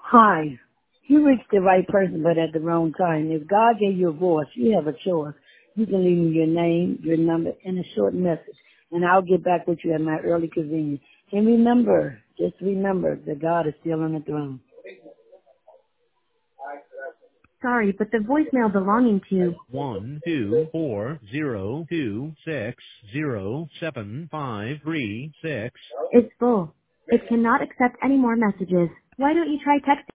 Hi. You reached the right person, but at the wrong time. If God gave you a voice, you have a choice. You can leave me your name, your number, and a short message, and I'll get back with you at my early convenience. And remember, just remember that God is still on the throne. Sorry, but the voicemail belonging to 124060753 is full. It cannot accept any more messages. Why don't you try texting?